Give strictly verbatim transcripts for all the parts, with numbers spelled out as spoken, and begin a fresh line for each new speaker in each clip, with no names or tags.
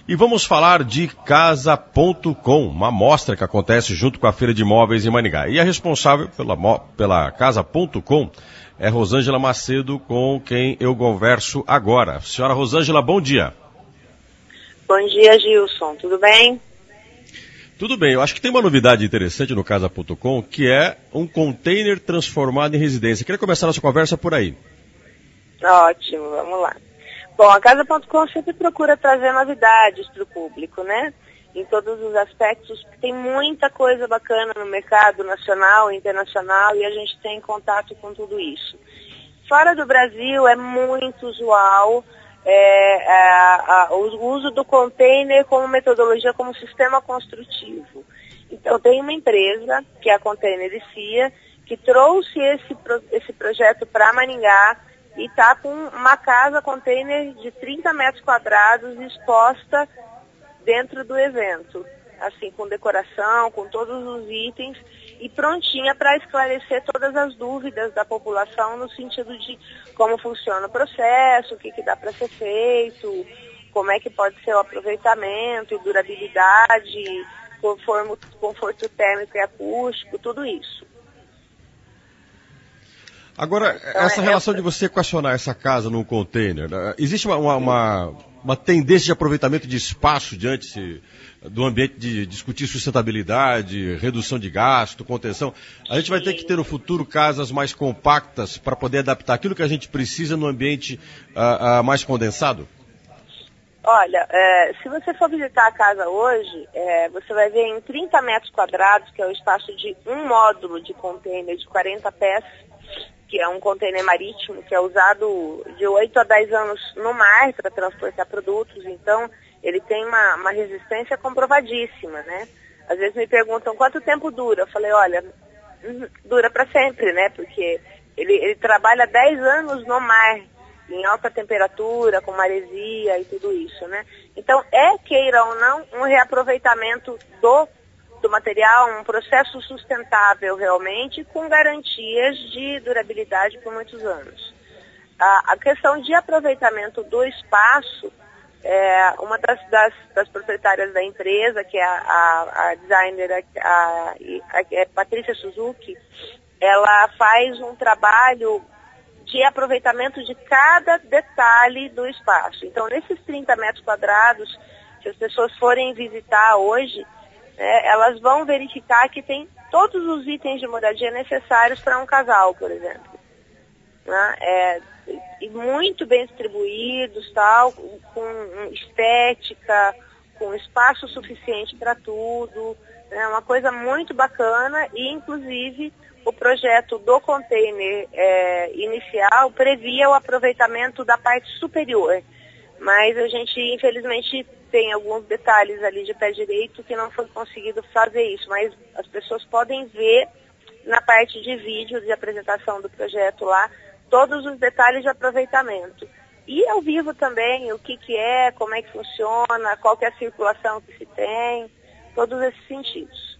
E vamos falar de Casa ponto com, uma mostra que acontece junto com a Feira de Imóveis em Maringá. E a responsável pela, pela Casa ponto com é Rosângela Macedo, com quem eu converso agora. Senhora Rosângela, bom dia.
Bom dia, Gilson. Tudo bem?
Tudo bem. Eu acho que tem uma novidade interessante no Casa ponto com, que é um container transformado em residência. Queria começar nossa conversa por aí.
Ótimo, vamos lá. Bom, a Casa ponto com sempre procura trazer novidades para o público, né? Em todos os aspectos, porque tem muita coisa bacana no mercado nacional e internacional e a gente tem contato com tudo isso. Fora do Brasil é muito usual é, a, a, o uso do container como metodologia, como sistema construtivo. Então tem uma empresa, que é a Container C I A, que trouxe esse, esse projeto para Maringá, e está com uma casa container de trinta metros quadrados exposta dentro do evento, assim, com decoração, com todos os itens, e prontinha para esclarecer todas as dúvidas da população no sentido de como funciona o processo, o que, que dá para ser feito, como é que pode ser o aproveitamento, durabilidade, conforto, conforto térmico e acústico, tudo isso.
Agora,
então,
essa
é,
relação
é...
de você equacionar essa casa num container, existe uma, uma, uma tendência de aproveitamento de espaço diante do ambiente de discutir sustentabilidade, redução de gasto, contenção? A gente vai ter que ter no futuro casas mais compactas para poder adaptar aquilo que a gente precisa no ambiente uh, uh, mais condensado?
Olha, é, se você for visitar a casa hoje, é, você vai ver em trinta metros quadrados, que é o espaço de um módulo de container de quarenta pés, que é um container marítimo, que é usado de oito a dez anos no mar para transportar produtos. Então, ele tem uma, uma resistência comprovadíssima, né? Às vezes me perguntam quanto tempo dura. Eu falei, olha, dura para sempre, né? Porque ele, ele trabalha dez anos no mar, em alta temperatura, com maresia e tudo isso, né? Então, é, queira ou não, um reaproveitamento do do material, um processo sustentável realmente, com garantias de durabilidade por muitos anos. A, a questão de aproveitamento do espaço, é, uma das, das, das proprietárias da empresa, que é a, a, a designer, a, a, a, a Patrícia Suzuki, ela faz um trabalho de aproveitamento de cada detalhe do espaço. Então, nesses trinta metros quadrados, se as pessoas forem visitar hoje, É, elas vão verificar que tem todos os itens de moradia necessários para um casal, por exemplo. Né? É, e muito bem distribuídos, tal, com estética, com espaço suficiente para tudo. É né? Uma coisa muito bacana e, inclusive, o projeto do container é, inicial previa o aproveitamento da parte superior. Mas a gente, infelizmente, tem alguns detalhes ali de pé direito que não foi conseguido fazer isso, mas as pessoas podem ver na parte de vídeo de apresentação do projeto lá, todos os detalhes de aproveitamento. E ao vivo também, o que, que é, como é que funciona, qual que é a circulação que se tem, todos esses sentidos.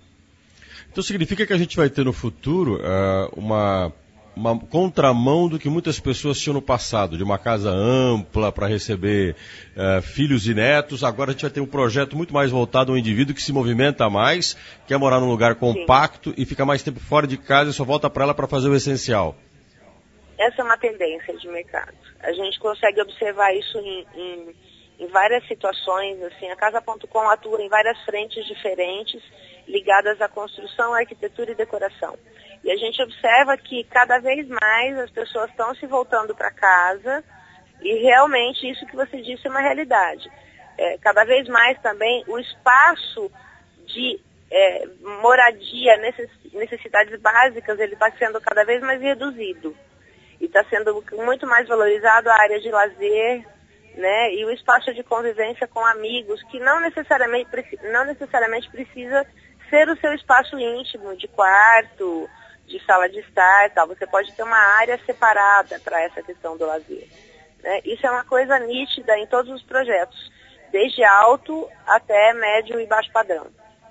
Então significa que a gente vai ter no futuro uh, uma... uma contramão do que muitas pessoas tinham no passado, de uma casa ampla para receber uh, filhos e netos. Agora a gente vai ter um projeto muito mais voltado ao indivíduo que se movimenta mais, quer morar num lugar compacto. Sim. E fica mais tempo fora de casa e só volta para ela para fazer o essencial.
Essa é uma tendência de mercado. A gente consegue observar isso em, em, em várias situações. Assim, a Casa ponto com atua em várias frentes diferentes, ligadas à construção, arquitetura e decoração. E a gente observa que cada vez mais as pessoas estão se voltando para casa e realmente isso que você disse é uma realidade. É, cada vez mais também o espaço de é, moradia, necessidades básicas, ele está sendo cada vez mais reduzido. E está sendo muito mais valorizado a área de lazer, né, e o espaço de convivência com amigos, que não necessariamente, não necessariamente precisa ser o seu espaço íntimo, de quarto, de sala de estar, tal. Você pode ter uma área separada para essa questão do lazer. Né? Isso é uma coisa nítida em todos os projetos, desde alto até médio e baixo padrão.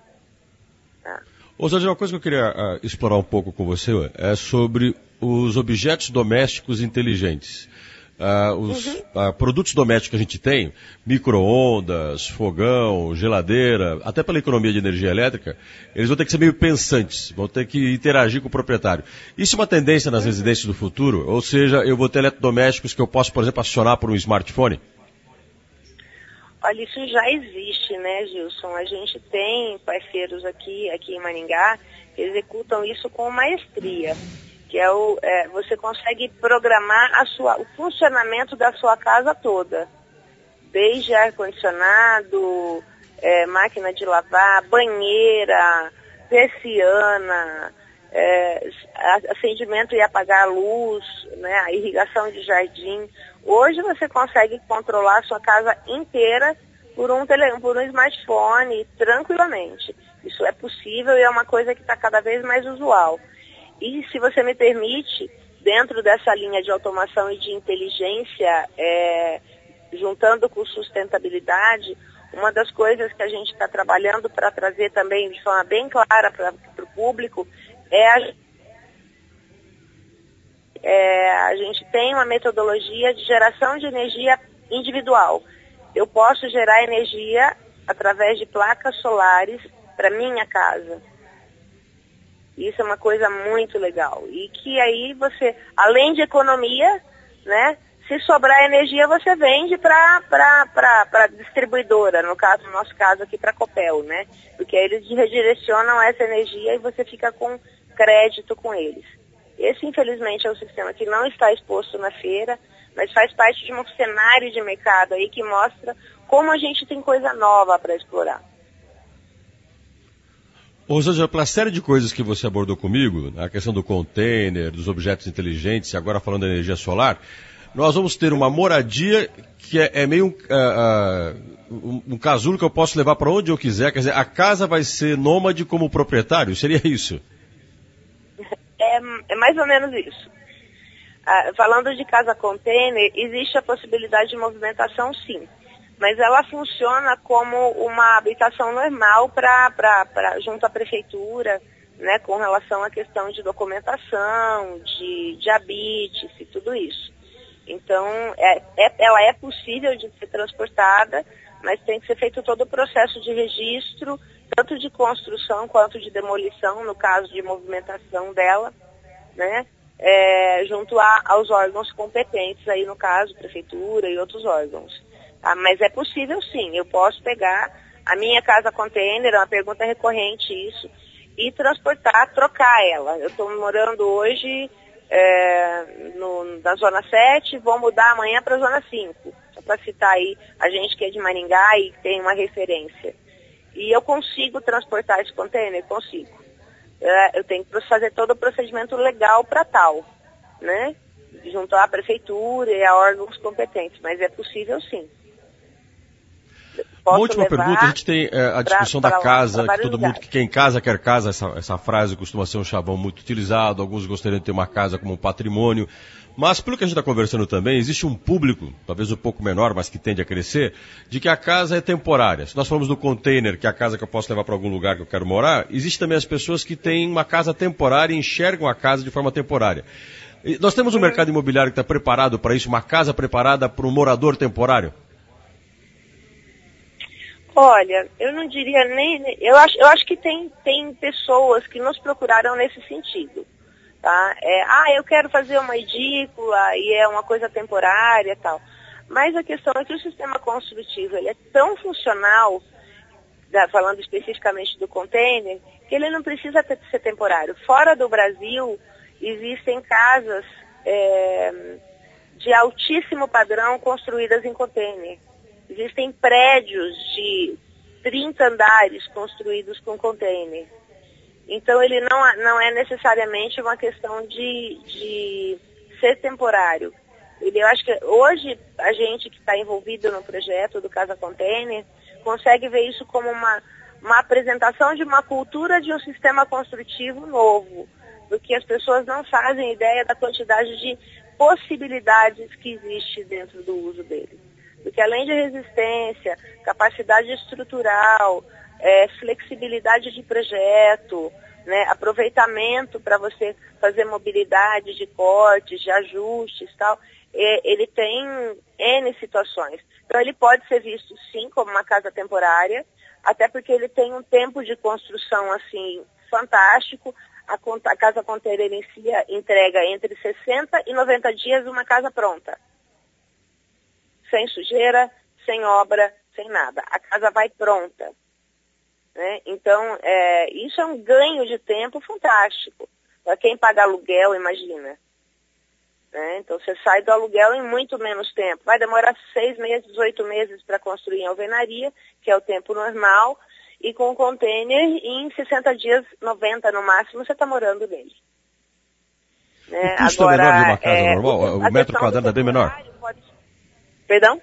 Tá?
Ô, Zé, uma coisa que eu queria uh, explorar um pouco com você é sobre os objetos domésticos inteligentes. Uh, os uhum. uh, produtos domésticos que a gente tem, micro-ondas, fogão, geladeira, até pela economia de energia elétrica, eles vão ter que ser meio pensantes, vão ter que interagir com o proprietário. Isso é uma tendência nas uhum. residências do futuro? Ou seja, eu vou ter eletrodomésticos que eu posso, por exemplo, acionar por um smartphone?
Olha, isso já existe, né, Gilson? A gente tem parceiros aqui, aqui em Maringá que executam isso com maestria. Que é o, é, você consegue programar a sua, o funcionamento da sua casa toda. Desde ar-condicionado, é, máquina de lavar, banheira, persiana, é, acendimento e apagar a luz, né, a irrigação de jardim. Hoje você consegue controlar a sua casa inteira por um, tele, por um smartphone, tranquilamente. Isso é possível e é uma coisa que está cada vez mais usual. E, se você me permite, dentro dessa linha de automação e de inteligência, é, juntando com sustentabilidade, uma das coisas que a gente está trabalhando para trazer também de forma bem clara para o público é a, é a gente tem uma metodologia de geração de energia individual. Eu posso gerar energia através de placas solares para minha casa. Isso é uma coisa muito legal. E que aí você, além de economia, né, se sobrar energia, você vende para a distribuidora, no caso, no nosso caso aqui, para a Copel, né? Porque aí eles redirecionam essa energia e você fica com crédito com eles. Esse, infelizmente, é um sistema que não está exposto na feira, mas faz parte de um cenário de mercado aí que mostra como a gente tem coisa nova para explorar.
Rosângela, pela série de coisas que você abordou comigo, a questão do container, dos objetos inteligentes e agora falando da energia solar, nós vamos ter uma moradia que é, é meio um, uh, uh, um, um casulo que eu posso levar para onde eu quiser. Quer dizer, a casa vai ser nômade como proprietário? Seria isso?
É, é mais ou menos isso. Uh, falando de casa container, existe a possibilidade de movimentação, sim. Mas ela funciona como uma habitação normal pra, pra, pra, junto à prefeitura, né, com relação à questão de documentação, de, de habites e tudo isso. Então, é, é, ela é possível de ser transportada, mas tem que ser feito todo o processo de registro, tanto de construção quanto de demolição, no caso de movimentação dela, né, é, junto a, aos órgãos competentes, aí no caso, prefeitura e outros órgãos. Ah, mas é possível sim, eu posso pegar a minha casa container, é uma pergunta recorrente isso, e transportar, trocar ela. Eu estou morando hoje é, no, na Zona sete, vou mudar amanhã para a Zona cinco, só para citar aí a gente que é de Maringá e tem uma referência. E eu consigo transportar esse container? Consigo. É, eu tenho que fazer todo o procedimento legal para tal, né? Junto à prefeitura e a órgãos competentes, mas é possível sim.
Uma última pergunta, a gente tem é, a discussão pra, pra da casa, lá, que todo lugares. mundo que quer em casa quer casa, essa, essa frase costuma ser um chavão muito utilizado, alguns gostariam de ter uma casa como um patrimônio, mas pelo que a gente está conversando também, existe um público, talvez um pouco menor, mas que tende a crescer, de que a casa é temporária. Se nós falamos do container, que é a casa que eu posso levar para algum lugar que eu quero morar, existe também as pessoas que têm uma casa temporária e enxergam a casa de forma temporária. E nós temos um hum. mercado imobiliário que está preparado para isso, uma casa preparada para um morador temporário?
Olha, eu não diria nem... Eu acho, eu acho que tem, tem pessoas que nos procuraram nesse sentido. Tá? É, ah, eu quero fazer uma edícula e é uma coisa temporária e tal. Mas a questão é que o sistema construtivo ele é tão funcional, falando especificamente do container, que ele não precisa ter, ser temporário. Fora do Brasil, existem casas é, de altíssimo padrão construídas em container. Existem prédios de trinta andares construídos com container. Então, ele não, não é necessariamente uma questão de, de ser temporário. Ele, eu acho que hoje a gente que está envolvido no projeto do Casa Container consegue ver isso como uma, uma apresentação de uma cultura de um sistema construtivo novo, porque as pessoas não fazem ideia da quantidade de possibilidades que existe dentro do uso dele. Porque além de resistência, capacidade estrutural, é, flexibilidade de projeto, né, aproveitamento para você fazer mobilidade de cortes, de ajustes e tal, ele tem N situações. Então ele pode ser visto sim como uma casa temporária, até porque ele tem um tempo de construção assim fantástico. A, a casa container em si entrega entre sessenta e noventa dias uma casa pronta. Sem sujeira, sem obra, sem nada. A casa vai pronta. Né? Então, é, isso é um ganho de tempo fantástico. Para quem paga aluguel, imagina. Né? Então, você sai do aluguel em muito menos tempo. Vai demorar seis meses, oito meses para construir em alvenaria, que é o tempo normal. E com o container, em sessenta dias, noventa no máximo, você está morando nele. Né?
O custo
Agora,
é menor de uma casa
é,
normal? O, o metro quadrado é bem menor?
Pode... Perdão?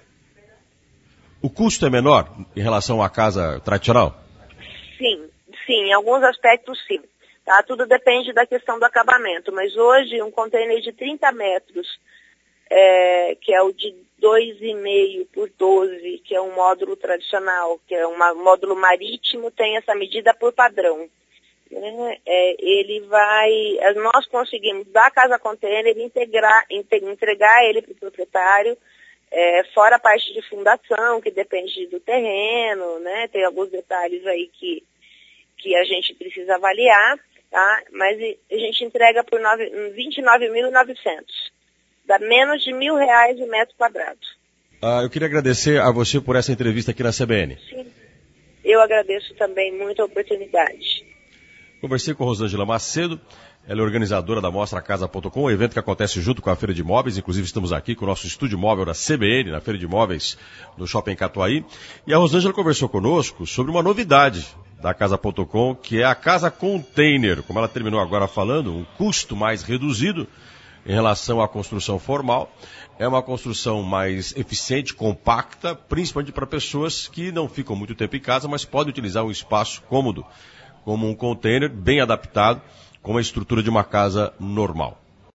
O custo é menor em relação à casa tradicional?
Sim, sim, em alguns aspectos sim. Tá? Tudo depende da questão do acabamento. Mas hoje, um container de trinta metros, é, que é o de dois e meio por doze, que é um módulo tradicional, que é um módulo marítimo, tem essa medida por padrão. Né? É, ele vai, nós conseguimos da casa container integrar, entregar ele para o proprietário, é, fora a parte de fundação, que depende do terreno, né? Tem alguns detalhes aí que, que a gente precisa avaliar, tá? Mas a gente entrega por vinte e nove mil e novecentos. Dá menos de mil reais o metro quadrado.
Ah, eu queria agradecer a você por essa entrevista aqui na C B N.
Sim, eu agradeço também muito a oportunidade.
Conversei com a Rosângela Macedo, ela é organizadora da Mostra Casa ponto com, um evento que acontece junto com a Feira de Imóveis. Inclusive estamos aqui com o nosso estúdio móvel da C B N, na Feira de Imóveis do Shopping Catuaí. E a Rosângela conversou conosco sobre uma novidade da Casa ponto com, que é a Casa Container. Como ela terminou agora falando, um custo mais reduzido em relação à construção formal. É uma construção mais eficiente, compacta, principalmente para pessoas que não ficam muito tempo em casa, mas podem utilizar um espaço cômodo, como um container bem adaptado, com a estrutura de uma casa normal.